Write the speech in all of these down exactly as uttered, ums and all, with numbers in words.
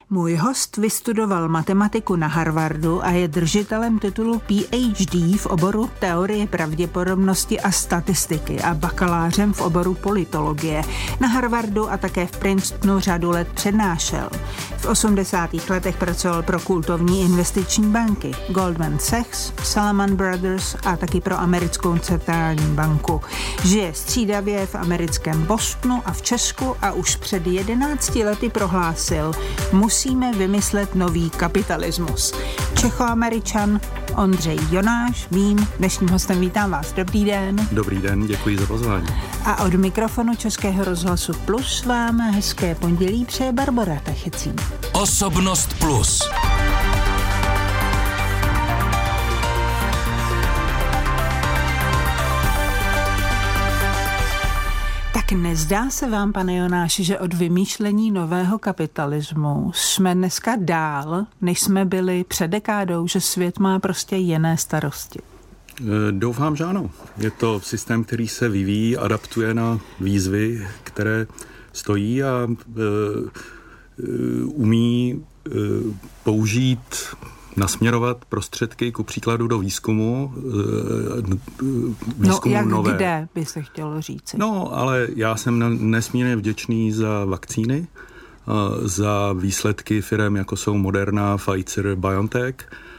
Můj host vystudoval matematiku na Harvardu a je držitelem titulu P H D v oboru teorie pravděpodobnosti a statistiky a bakalářem v oboru politologie. Na Harvardu a také v Princetonu řadu let přednášel. V osmdesátých letech pracoval pro kultovní investiční banky Goldman Sachs, Salomon Brothers a taky pro americkou centrální banku. Žije střídavě v americkém Bostonu a v Česku a už před jedenácti lety prohlásil: musíme vymyslet nový kapitalismus. Čechoameričan Ondřej Jonáš, mým dnešním hostem, vítám vás. Dobrý den. Dobrý den, děkuji za pozvání. A od mikrofonu Českého rozhlasu Plus vám hezké pondělí přeje Barbora Tachecí. Osobnost Plus. Tak nezdá se vám, pane Jonáši, že od vymýšlení nového kapitalismu jsme dneska dál, než jsme byli před dekádou, že svět má prostě jiné starosti? Doufám, že ano. Je to systém, který se vyvíjí, adaptuje na výzvy, které stojí a e, e, umí e, použít, nasměrovat prostředky ku příkladu do výzkumu. výzkumu no jak nové. Kde by se chtělo říct? No, ale já jsem nesmírně vděčný za vakcíny, za výsledky firem, jako jsou Moderna, Pfizer, BioNTech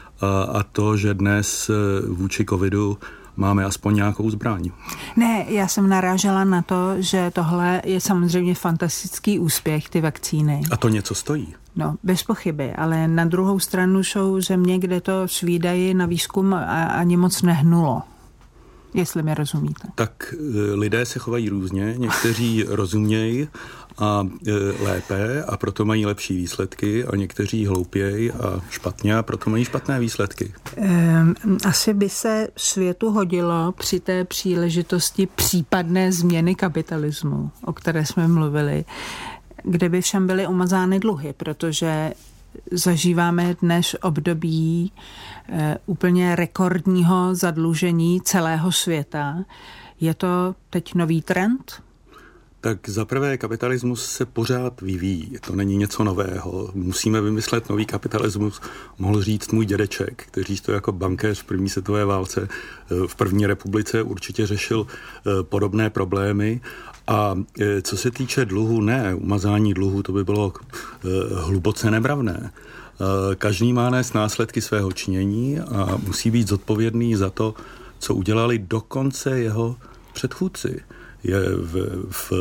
a to, že dnes vůči covidu máme aspoň nějakou zbraň. Ne, já jsem narážela na to, že tohle je samozřejmě fantastický úspěch, ty vakcíny. A to něco stojí. No, bez pochyby, ale na druhou stranu jsou země, kde to s výdaji na výzkum ani moc nehnulo. Jestli mi rozumíte. Tak lidé se chovají různě, někteří rozumějí a e, lépe a proto mají lepší výsledky a někteří hloupějí a špatně a proto mají špatné výsledky. Um, asi by se světu hodilo při té příležitosti případné změny kapitalismu, o které jsme mluvili, kde by všem byly umazány dluhy, protože zažíváme dnes období e, úplně rekordního zadlužení celého světa. Je to teď nový trend? Tak zaprvé kapitalismus se pořád vyvíjí. To není něco nového. Musíme vymyslet nový kapitalismus, mohl říct můj dědeček, který to jako bankéř v první světové válce v první republice určitě řešil podobné problémy. A co se týče dluhu, ne, umazání dluhu, to by bylo hluboce nemravné. Každý má nést následky svého činění a musí být zodpovědný za to, co udělali dokonce jeho předchůdci. Je v, v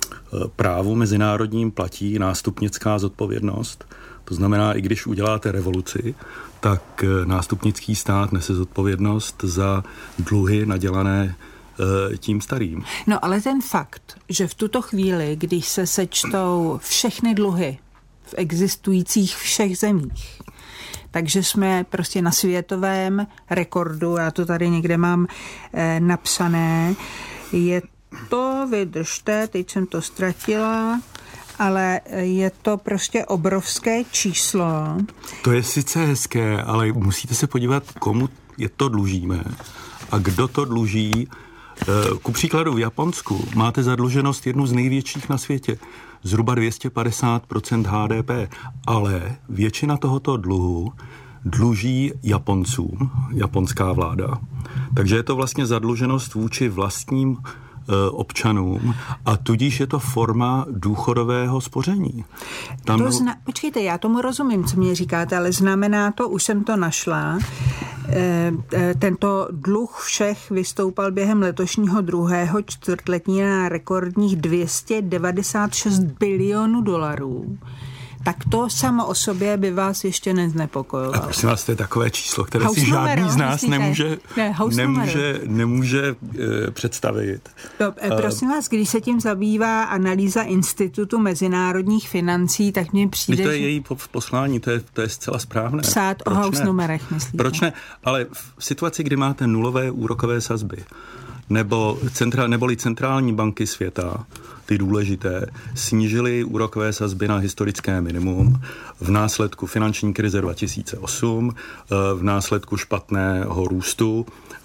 právu mezinárodním platí nástupnická zodpovědnost. To znamená, i když uděláte revoluci, tak nástupnický stát nese zodpovědnost za dluhy nadělané tím starým. No ale ten fakt, že v tuto chvíli, když se sečtou všechny dluhy v existujících všech zemích, takže jsme prostě na světovém rekordu, já to tady někde mám eh, napsané, je to, vydržte, teď jsem to ztratila, ale je to prostě obrovské číslo. To je sice hezké, ale musíte se podívat, komu je to dlužíme a kdo to dluží. Ku příkladu v Japonsku máte zadluženost jednu z největších na světě, zhruba dvě stě padesát procent H D P, ale většina tohoto dluhu dluží Japoncům, japonská vláda. Takže je to vlastně zadluženost vůči vlastním občanům a tudíž je to forma důchodového spoření. Tam... To zna... Počkejte, já tomu rozumím, co mě říkáte, ale znamená to, už jsem to našla, e, e, tento dluh všech vystoupal během letošního druhého čtvrtletí na rekordních dvě stě devadesát šest bilionů dolarů. Tak to samo o sobě by vás ještě neznepokojilo. A prosím vás, to je takové číslo, které house si žádný numero, z nás myslíte? nemůže, ne, nemůže, nemůže e, představit. No, e, prosím vás, když se tím zabývá analýza Institutu mezinárodních financí, tak mně přijde, to je její poslání, to je, to je zcela správné. Psát Proč o house ne? numerech, myslíte? Proč ne? Ale v situaci, kdy máte nulové úrokové sazby, nebo centra, neboli centrální banky světa ty důležité, snížili úrokové sazby na historické minimum v následku finanční krize dva tisíce osm, v následku špatného růstu,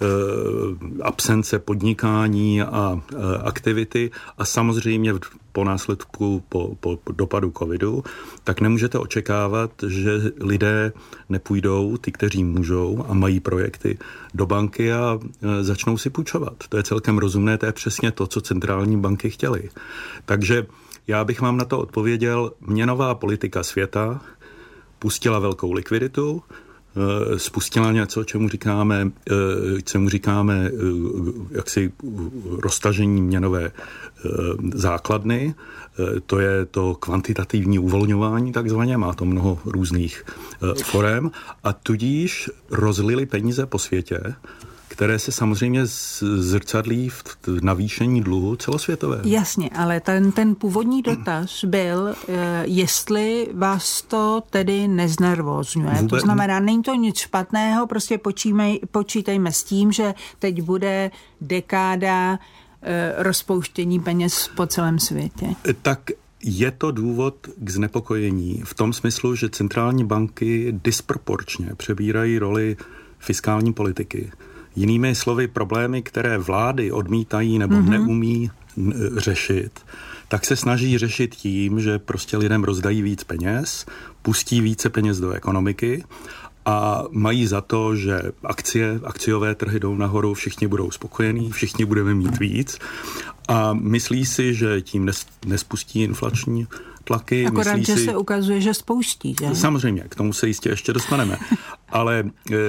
absence podnikání a aktivity a samozřejmě po následku, po, po, po dopadu covidu, tak nemůžete očekávat, že lidé nepůjdou, ty, kteří můžou a mají projekty, do banky a začnou si půjčovat. To je celkem rozumné, to je přesně to, co centrální banky chtěly. Takže já bych vám na to odpověděl, měnová politika světa pustila velkou likviditu, spustila něco, čemu říkáme, čemu říkáme jaksi roztažení měnové základny. To je to kvantitativní uvolňování takzvaně, má to mnoho různých forem a tudíž rozlili peníze po světě, které se samozřejmě zrcadlí v navýšení dluhu celosvětové. Jasně, ale ten, ten původní dotaz byl, jestli vás to tedy neznervózňuje. Vůbec... To znamená, není to nic špatného, prostě počímej, počítejme s tím, že teď bude dekáda rozpouštění peněz po celém světě. Tak je to důvod k znepokojení v tom smyslu, že centrální banky disproporčně přebírají roli fiskální politiky. Jinými slovy, problémy, které vlády odmítají nebo mm-hmm. neumí řešit, tak se snaží řešit tím, že prostě lidem rozdají víc peněz, pustí více peněz do ekonomiky a mají za to, že akcie, akciové trhy jdou nahoru, všichni budou spokojení, všichni budeme mít víc a myslí si, že tím nes, nespustí inflační tlaky. Akorát, myslí že si, se ukazuje, že spouští, že? Samozřejmě, k tomu se jistě ještě dostaneme. Ale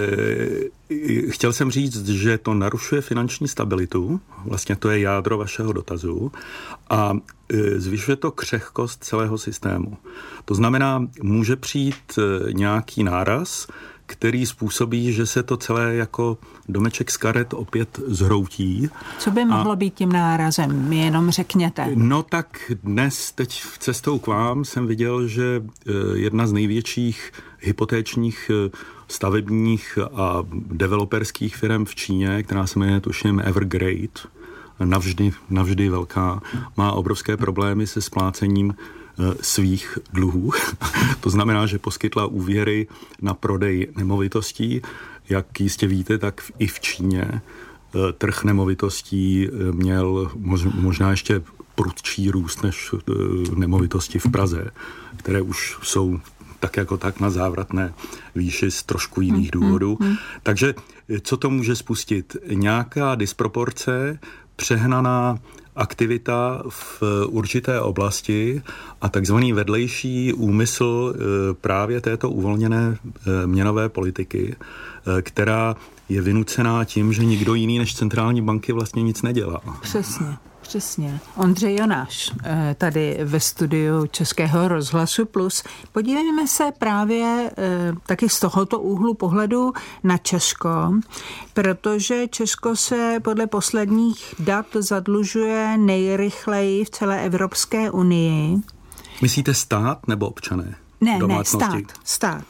e, chtěl jsem říct, že to narušuje finanční stabilitu, vlastně to je jádro vašeho dotazu, a e, zvyšuje to křehkost celého systému. To znamená, může přijít e, nějaký náraz, který způsobí, že se to celé jako domeček z karet opět zhroutí. Co by mohlo a, být tím nárazem? Mi jenom řekněte. No tak dnes, teď v cestou k vám jsem viděl, že jedna z největších hypotéčních stavebních a developerských firm v Číně, která se jmenuje tuším Evergrande, navždy, navždy velká, má obrovské problémy se splácením svých dluhů. To znamená, že poskytla úvěry na prodej nemovitostí. Jak jistě víte, tak i v Číně trh nemovitostí měl možná ještě prudčí růst než nemovitosti v Praze, které už jsou tak jako tak na závratné výši z trošku jiných důvodů. Takže co to může spustit? Nějaká disproporce, přehnaná aktivita v určité oblasti a takzvaný vedlejší úmysl právě této uvolněné měnové politiky, která je vynucená tím, že nikdo jiný než centrální banky vlastně nic nedělá. Přesně. Přesně. Ondřej Jonáš, tady ve studiu Českého rozhlasu Plus. Podívejme se právě taky z tohoto úhlu pohledu na Česko, protože Česko se podle posledních dat zadlužuje nejrychleji v celé Evropské unii. Myslíte stát nebo občané? Ne, ne, stát. Stát.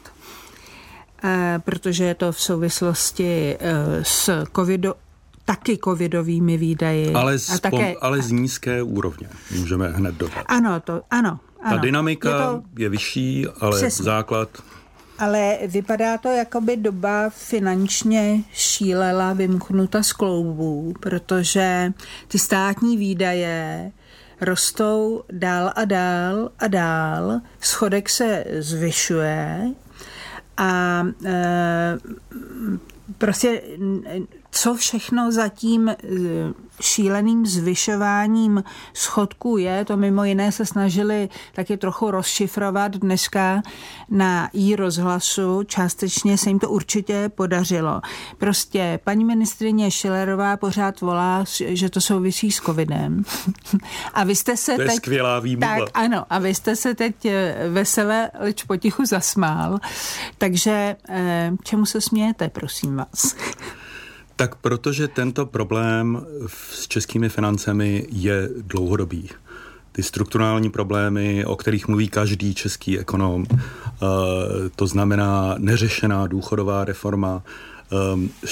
Protože je to v souvislosti s covidu, taky covidovými výdaji. Ale z, a také, ale z nízké úrovně, můžeme hned dodat. Ano, to, ano. ano. Ta dynamika je, to, je vyšší, ale přesně. Základ... Ale vypadá to, jako by doba finančně šílela, vymknuta z kloubů, protože ty státní výdaje rostou dál a dál a dál, schodek se zvyšuje a e, prostě co všechno za tím šíleným zvyšováním schodků je, to mimo jiné se snažili taky trochu rozšifrovat dneska na iRozhlasu, částečně se jim to určitě podařilo. Prostě paní ministryně Schillerová pořád volá, že to souvisí s covidem. A vy jste se to teď... je skvělá výmluva. Tak, ano, a vy jste se teď vesele, leč potichu zasmál. Takže čemu se smějete, prosím vás? Tak protože tento problém s českými financemi je dlouhodobý. Ty strukturální problémy, o kterých mluví každý český ekonom, to znamená neřešená důchodová reforma,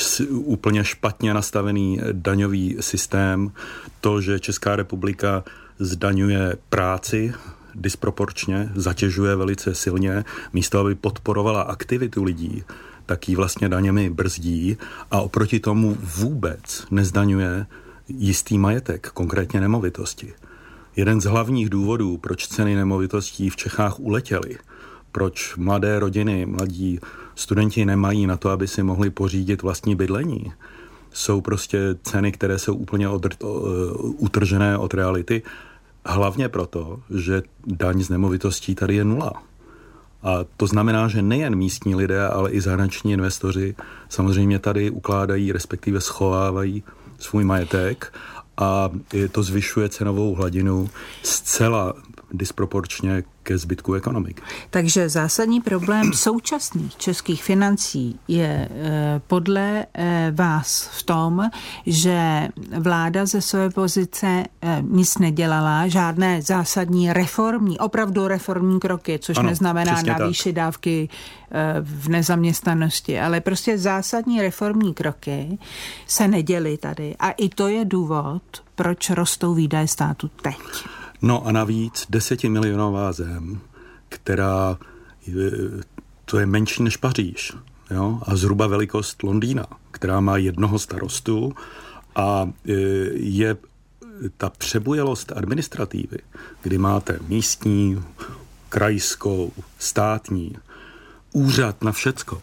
úplně špatně nastavený daňový systém, to, že Česká republika zdaňuje práci disproporčně, zatěžuje velice silně, místo aby podporovala aktivitu lidí, tak ji vlastně daněmi brzdí a oproti tomu vůbec nezdaňuje jistý majetek, konkrétně nemovitosti. Jeden z hlavních důvodů, proč ceny nemovitostí v Čechách uletěly, proč mladé rodiny, mladí studenti nemají na to, aby si mohli pořídit vlastní bydlení, jsou prostě ceny, které jsou úplně odr- utržené od reality, hlavně proto, že daň z nemovitostí tady je nula. A to znamená, že nejen místní lidé, ale i zahraniční investoři samozřejmě tady ukládají, respektive schovávají svůj majetek a to zvyšuje cenovou hladinu zcela disproporčně ke zbytku ekonomiky. Takže zásadní problém současných českých financí je e, podle e, vás v tom, že vláda ze své pozice e, nic nedělala, žádné zásadní reformní, opravdu reformní kroky, což ano, neznamená navýšit dávky e, v nezaměstnanosti, ale prostě zásadní reformní kroky se neděly tady. A i to je důvod, proč rostou výdaje státu teď. No a navíc desetimilionová zem, která, to je menší než Paříž, jo? A zhruba velikost Londýna, která má jednoho starostu a je ta přebujelost administrativy, kdy máte místní, krajskou, státní, úřad na všecko,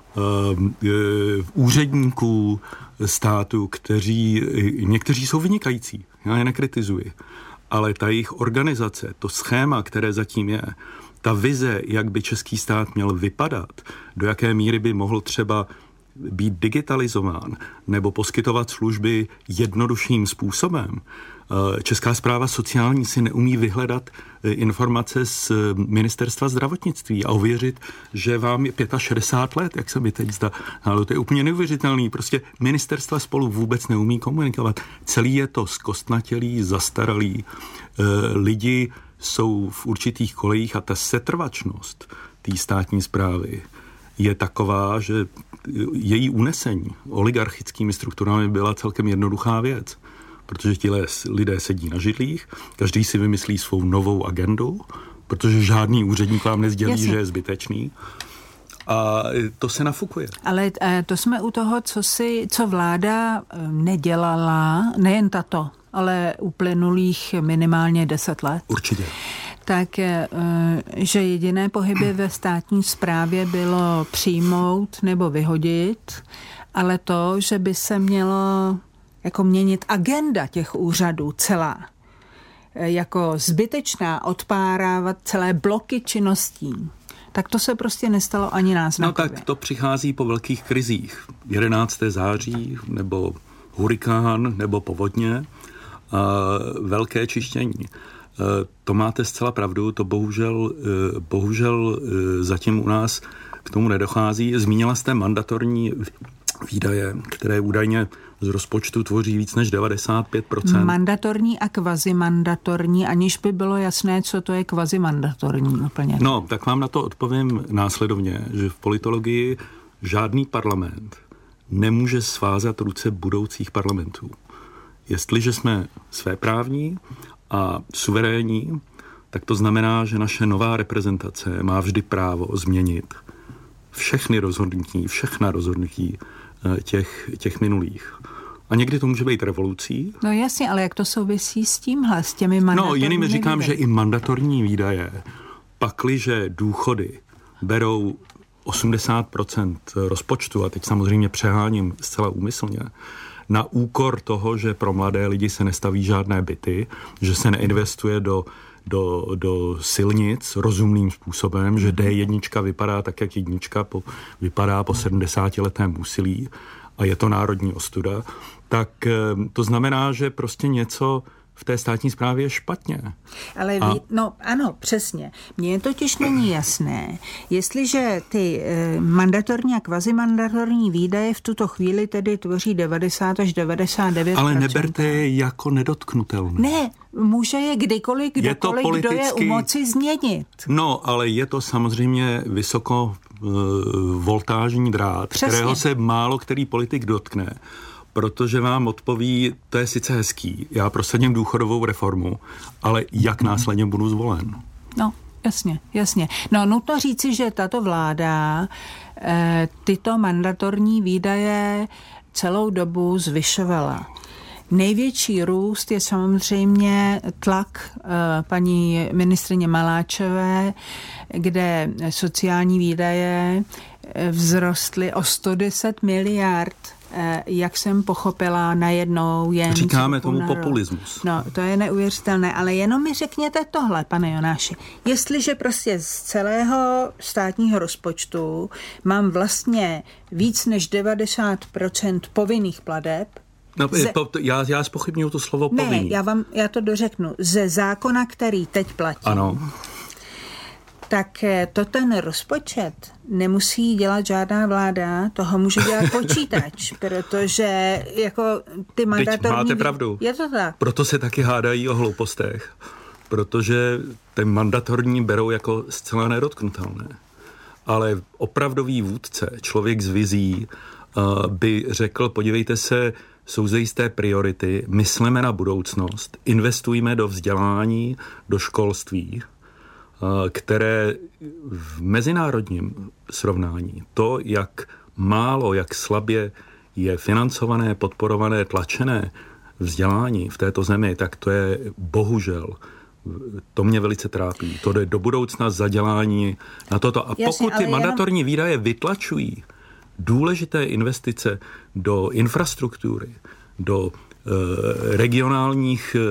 úředníků státu, kteří, někteří jsou vynikající, já je nekritizuji, ale ta jejich organizace, to schéma, které zatím je, ta vize, jak by český stát měl vypadat, do jaké míry by mohl třeba být digitalizován nebo poskytovat služby jednodušším způsobem. Česká správa sociální si neumí vyhledat informace z ministerstva zdravotnictví a ověřit, že vám je šedesát pět let, jak se mi teď zdá. Ale to je úplně neuvěřitelný. Prostě ministerstva spolu vůbec neumí komunikovat. Celý je to zkostnatělý, zastaralý. Lidi jsou v určitých kolejích a ta setrvačnost té státní správy je taková, že její unesení oligarchickými strukturami byla celkem jednoduchá věc. Protože ti lidé sedí na židlích, každý si vymyslí svou novou agendu, protože žádný úředník vám nesdělí, Jasně. že je zbytečný. A to se nafukuje. Ale to jsme u toho, co, si, co vláda nedělala, nejen tato, ale uplynulých minimálně deset let. Určitě. Tak, že jediné pohyby ve státní správě bylo přijmout nebo vyhodit, ale to, že by se mělo jako měnit agenda těch úřadů celá, jako zbytečná odpárávat celé bloky činností, tak to se prostě nestalo ani náznakově. No tak to přichází po velkých krizích. jedenáctého září, nebo hurikán, nebo povodně, a velké čištění. To máte zcela pravdu, to bohužel, bohužel zatím u nás k tomu nedochází. Zmínila jste mandatorní výdaje, které údajně z rozpočtu tvoří víc než devadesát pět procent. Mandatorní a kvazimandatorní, aniž by bylo jasné, co to je kvazimandatorní úplně. No, tak vám na to odpovím následovně, že v politologii žádný parlament nemůže svázat ruce budoucích parlamentů. Jestliže jsme svéprávní a suverénní, tak to znamená, že naše nová reprezentace má vždy právo změnit všechny rozhodnutí, všechna rozhodnutí těch, těch minulých. A někdy to může být revolucí. No jasně, ale jak to souvisí s tímhle, s těmi mandatorními No, jinými říkám, výdaje. že i mandatorní výdaje, pakliže důchody berou osmdesát procent rozpočtu, a teď samozřejmě přeháním zcela úmyslně, na úkor toho, že pro mladé lidi se nestaví žádné byty, že se neinvestuje do Do, do silnic rozumným způsobem, že D jedna vypadá tak, jak jednička po, vypadá po sedmdesátiletém úsilí a je to národní ostuda, tak to znamená, že prostě něco v té státní správě je špatně. Ale a... ví, no ano, přesně. Mně totiž není jasné, jestliže ty e, mandatorní a kvazimandatorní výdaje v tuto chvíli tedy tvoří devadesát až devadesát devět procent. Ale neberte je jako nedotknutelné. Ne, může je kdykoliv, kdokoliv, je politicky... kdo je u moci změnit. No, ale je to samozřejmě vysoko e, voltážní drát, Přesně. kterého se málo který politik dotkne. protože vám odpoví, to je sice hezký, já prosadím důchodovou reformu, ale jak následně budu zvolen? No, jasně, jasně. No, nutno říci, že tato vláda eh, tyto mandatorní výdaje celou dobu zvyšovala. Největší růst je samozřejmě tlak uh, paní ministryně Maláčové, kde sociální výdaje vzrostly o sto deset miliard, uh, jak jsem pochopila, najednou jen... Říkáme tomu populismus. No, to je neuvěřitelné, ale jenom mi řekněte tohle, pane Jonáši. Jestliže prostě z celého státního rozpočtu mám vlastně víc než devadesát procent povinných plateb, No, Ze... já, já zpochybňuji to slovo povinný. Ne, já vám, já to dořeknu. Ze zákona, který teď platí. Ano. Tak to ten rozpočet nemusí dělat žádná vláda, toho může dělat počítač, protože jako ty mandatorní... Máte pravdu. Je to tak. Proto se taky hádají o hloupostech, protože ten mandatorní berou jako zcela nedotknutelné. Ale opravdový vůdce, člověk s vizí, by řekl, podívejte se, jsou zde jisté priority, mysleme na budoucnost, investujme do vzdělání, do školství, které v mezinárodním srovnání, to, jak málo, jak slabě je financované, podporované, tlačené vzdělání v této zemi, tak to je bohužel, to mě velice trápí. To jde do budoucna zadělání na toto. A Jasně, pokud ty mandatorní jenom... výdaje vytlačují důležité investice do infrastruktury, do e, regionálních, e,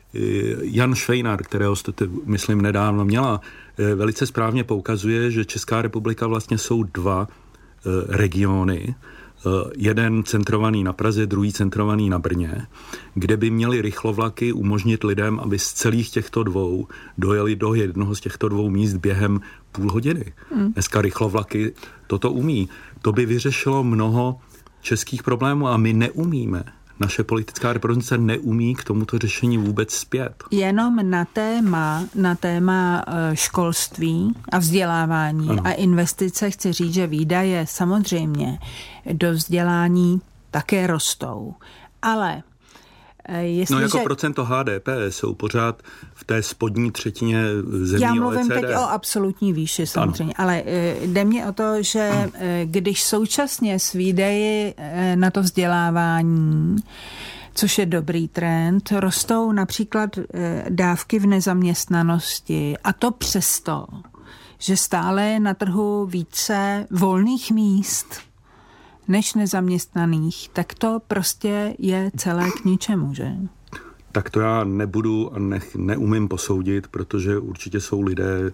Jan Švejnar, kterého jste, myslím, nedávno měla, e, velice správně poukazuje, že Česká republika vlastně jsou dva e, regiony, e, jeden centrovaný na Praze, druhý centrovaný na Brně, kde by měly rychlovlaky umožnit lidem, aby z celých těchto dvou dojeli do jednoho z těchto dvou míst během půl hodiny. Hmm. Dneska rychlovlaky toto umí. To by vyřešilo mnoho českých problémů a my neumíme. Naše politická reprezentace neumí k tomuto řešení vůbec zpět. Jenom na téma, na téma školství a vzdělávání ano. a investice chci říct, že výdaje samozřejmě do vzdělání také rostou. Ale Jestliže... No jako procento H D P jsou pořád v té spodní třetině zemí Já mluvím O E C D. teď o absolutní výši samozřejmě, ano. Ale jde mě o to, že ano. když současně s výdaji na to vzdělávání, což je dobrý trend, rostou například dávky v nezaměstnanosti a to přesto, že stále je na trhu více volných míst než nezaměstnaných, tak to prostě je celé k ničemu, že? Tak to já nebudu a ne, neumím posoudit, protože určitě jsou lidé,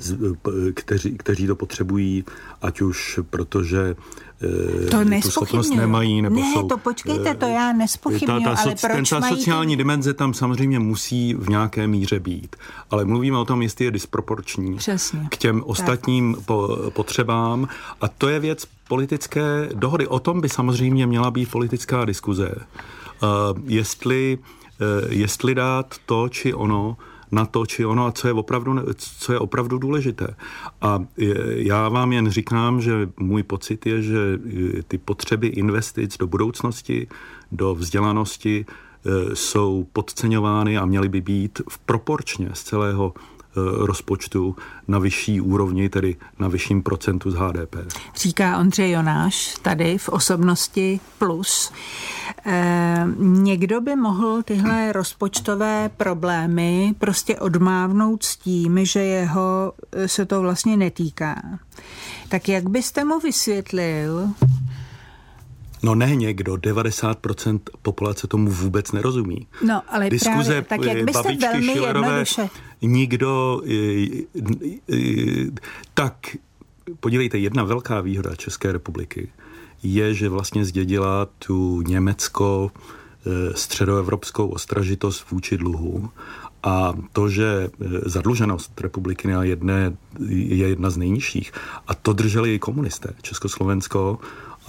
kteří, kteří to potřebují, ať už protože to tu schopnost nemají, nebo ne, jsou... to počkejte, to já nespochybnuju, ta, ta, ale ten, proč ta mají... sociální ten... dimenze tam samozřejmě musí v nějaké míře být. Ale mluvíme o tom, jestli je disproporční Přesně. k těm ostatním po, potřebám. A to je věc politické dohody. O tom by samozřejmě měla být politická diskuze. Uh, jestli, uh, jestli dát to, či ono, na to, či ono, a co je opravdu, co je opravdu důležité. A já vám jen říkám, že můj pocit je, že ty potřeby investic do budoucnosti, do vzdělanosti jsou podceňovány a měly by být v proporčně z celého rozpočtu na vyšší úrovni, tedy na vyšším procentu z H D P. Říká Ondřej Jonáš tady v Osobnosti plus. E, někdo by mohl tyhle rozpočtové problémy prostě odmávnout s tím, že jeho se to vlastně netýká. Tak jak byste mu vysvětlil... No ne někdo, devadesát procent populace tomu vůbec nerozumí. No, ale diskuze, právě, tak jak byste babičky velmi Schillerové, jednoduše... Nikdo... Tak, podívejte, jedna velká výhoda České republiky je, že vlastně zdědila tu německo středoevropskou ostražitost vůči dluhu a to, že zadluženost republiky je, jedné, je jedna z nejnižších a to drželi i komunisté. Československo a já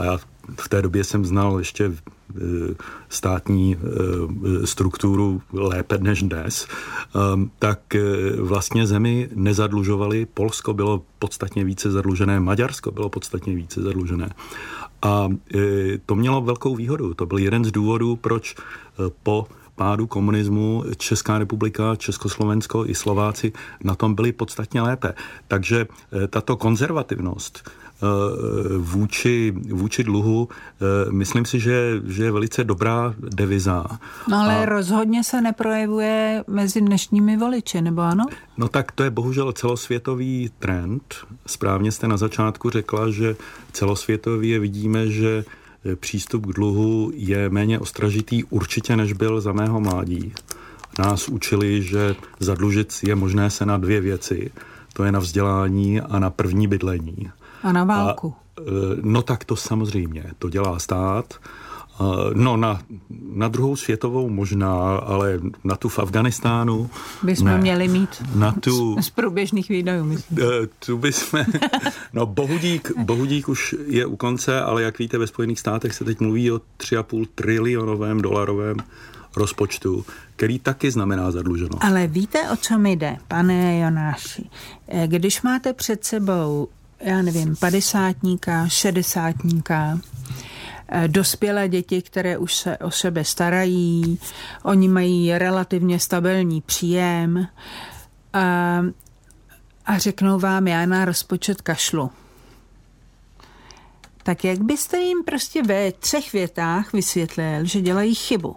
v té době jsem znal ještě státní strukturu lépe než dnes, tak vlastně zemi nezadlužovali. Polsko bylo podstatně více zadlužené, Maďarsko bylo podstatně více zadlužené. A to mělo velkou výhodu. To byl jeden z důvodů, proč po pádu komunismu Česká republika, Československo i Slováci na tom byli podstatně lépe. Takže tato konzervativnost vůči, vůči dluhu, myslím si, že, že je velice dobrá deviza. No ale A, rozhodně se neprojevuje mezi dnešními voliči, nebo ano? No tak to je bohužel celosvětový trend. Správně jste na začátku řekla, že celosvětově vidíme, že přístup k dluhu je méně ostražitý určitě, než byl za mého mládí. Nás učili, že zadlužit je možné se na dvě věci. To je na vzdělání a na první bydlení. A na válku. A, no tak to samozřejmě, to dělá stát. No na, na druhou světovou možná, ale na tu v Afganistánu bychom ne. měli mít na tu, z, z průběžných výdajů, myslím. Tu bychom, no bohudík, bohudík už je u konce, ale jak víte, ve Spojených státech se teď mluví o tři a půl trilionovém dolarovém rozpočtu, který taky znamená zadluženo. Ale víte, o co mi jde, pane Jonáši? Když máte před sebou, já nevím, padesátníka, šedesátníka, dospělé děti, které už se o sebe starají, oni mají relativně stabilní příjem a, a řeknou vám, já na rozpočet kašlu. Tak jak byste jim prostě ve třech větách vysvětlil, že dělají chybu?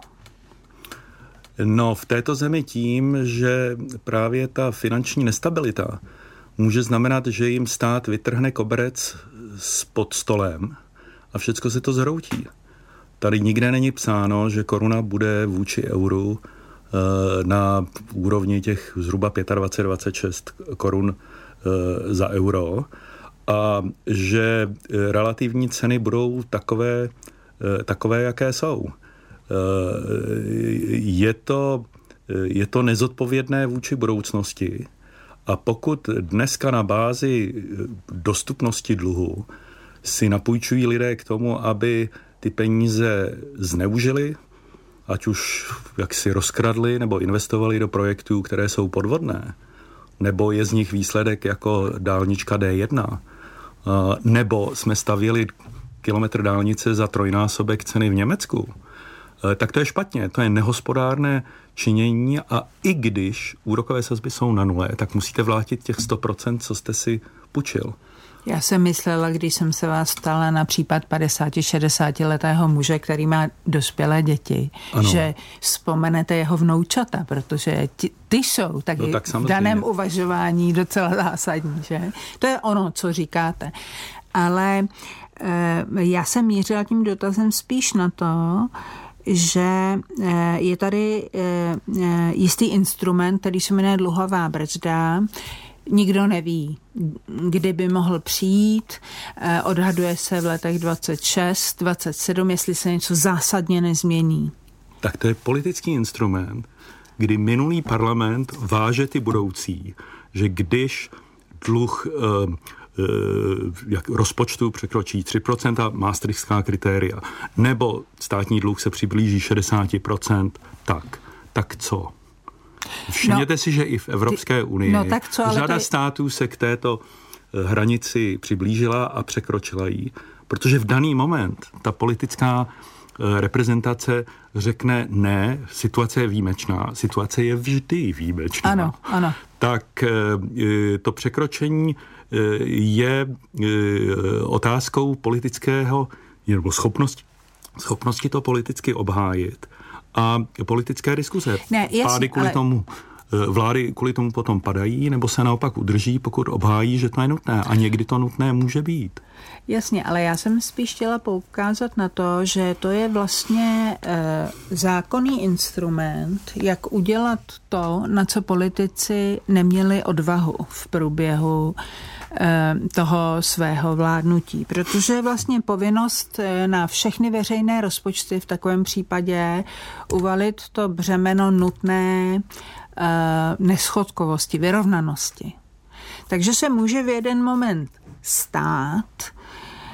No v této zemi tím, že právě ta finanční nestabilita může znamenat, že jim stát vytrhne koberec pod stolem a všecko se to zhroutí. Tady nikde není psáno, že koruna bude vůči euru na úrovni těch zhruba dvacet pět dvacet šest korun za euro a že relativní ceny budou takové, takové jaké jsou. Je to, je to nezodpovědné vůči budoucnosti a pokud dneska na bázi dostupnosti dluhu si napůjčují lidé k tomu, aby ty peníze zneužili, ať už jak si rozkradli nebo investovali do projektů, které jsou podvodné, nebo je z nich výsledek jako dálnička D jedna, nebo jsme stavěli kilometr dálnice za trojnásobek ceny v Německu, tak to je špatně, to je nehospodárné činění a i když úrokové sazby jsou na nule, tak musíte vrátit těch sto procent, co jste si půjčil. Já jsem myslela, když jsem se vás ptala na případ padesáti šedesáti letého muže, který má dospělé děti, ano. že vzpomenete jeho vnoučata, protože ti, ty jsou taky no, tak v daném uvažování docela zásadní, že? To je ono, co říkáte. Ale e, já jsem mířila tím dotazem spíš na to, že je tady jistý instrument, který se jmenuje dluhová brzda. Nikdo neví, kdy by mohl přijít. Odhaduje se v letech dvacet šest, dvacet sedm, jestli se něco zásadně nezmění. Tak to je politický instrument, kdy minulý parlament váže ty budoucí, že když dluh jak rozpočtu překročí tři procenta maastrichtská kritéria, nebo státní dluh se přiblíží šedesát procent, tak, tak co? Všimněte no, si, že i v Evropské unii no, tak co, řada to... států se k této hranici přiblížila a překročila ji, protože v daný moment ta politická reprezentace řekne ne, situace je výjimečná, situace je vždy výjimečná. Ano, ano. Tak to překročení je otázkou politického, nebo schopnosti, schopnosti to politicky obhájit a politické diskuze. Ne, jasný, Pády kvůli ale... tomu, vlády kvůli tomu potom padají, nebo se naopak udrží, pokud obhájí, že to je nutné. A někdy to nutné může být. Jasně, ale já jsem spíš chtěla poukázat na to, že to je vlastně e, zákonný instrument, jak udělat to, na co politici neměli odvahu v průběhu e, toho svého vládnutí. Protože vlastně povinnost na všechny veřejné rozpočty v takovém případě uvalit to břemeno nutné e, neschodkovosti, vyrovnanosti. Takže se může v jeden moment stát,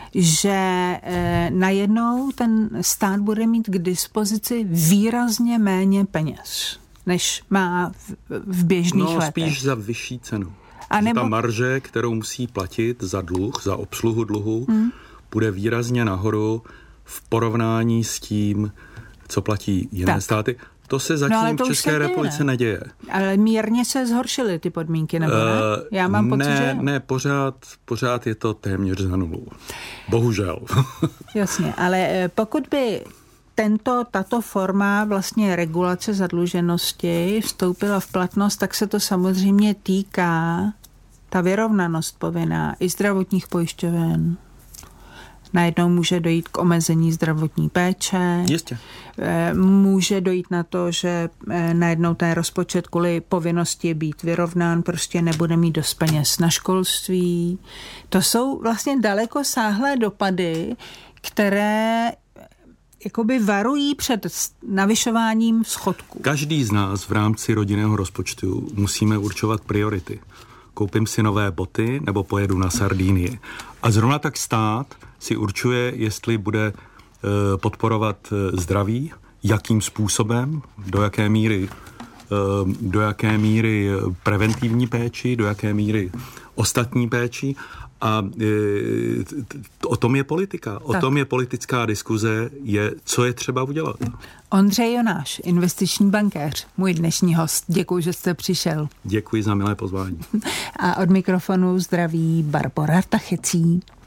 že e, najednou ten stát bude mít k dispozici výrazně méně peněz, než má v, v běžných no, letech. No spíš za vyšší cenu. A nebo... Ta marže, kterou musí platit za dluh, za obsluhu dluhu, hmm. bude výrazně nahoru v porovnání s tím, co platí jiné tak. státy. To se zatím no, v České republice neděje. Ale mírně se zhoršily ty podmínky, nebo ne? Já mám pocit, ne, že... Ne, pořád, pořád je to téměř za nulu. Bohužel. Jasně, ale pokud by tento, tato forma vlastně regulace zadluženosti vstoupila v platnost, tak se to samozřejmě týká ta vyrovnanost povinná i zdravotních pojišťoven. Najednou může dojít k omezení zdravotní péče. Jistě. Může dojít na to, že najednou ten rozpočet kvůli povinnosti být vyrovnán prostě nebude mít dost peněz na školství. To jsou vlastně dalekosáhlé dopady, které jakoby varují před navyšováním schodku. Každý z nás v rámci rodinného rozpočtu musíme určovat priority. Koupím si nové boty nebo pojedu na Sardinii. A zrovna tak stát si určuje, jestli bude podporovat zdraví, jakým způsobem, do jaké míry, do jaké míry preventivní péči, do jaké míry ostatní péči. A e, o tom je politika. O tak. tom je politická diskuze, je, co je třeba udělat. Ondřej Jonáš, investiční bankéř, můj dnešní host. Děkuji, že jste přišel. Děkuji za milé pozvání. A od mikrofonu zdraví Barbora Tachecí.